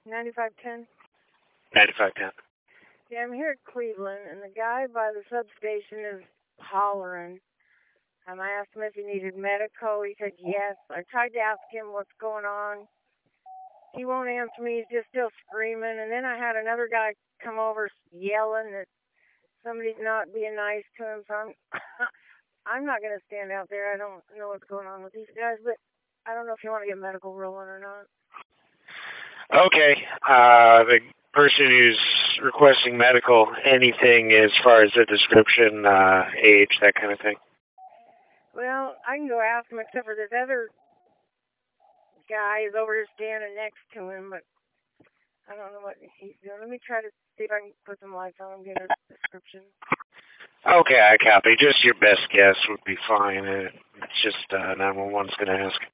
9510? 9510. Yeah, I'm here at Cleveland, and the guy by the substation is hollering. I asked him if he needed medical. He said yes. I tried to ask him what's going on. He won't answer me. He's just still screaming. And then I had another guy come over yelling that somebody's not being nice to him. So I'm not going to stand out there. I don't know what's going on with these guys, but I don't know if you want to get medical rolling or not. Okay. The person who's requesting medical, anything as far as the description, age, that kind of thing? Well, I can go ask him, except for this other guy is over here standing next to him, but I don't know what he's doing. Let me try to see if I can put some lights on and get a description. Okay, I copy. Just your best guess would be fine. It's just 911's going to ask.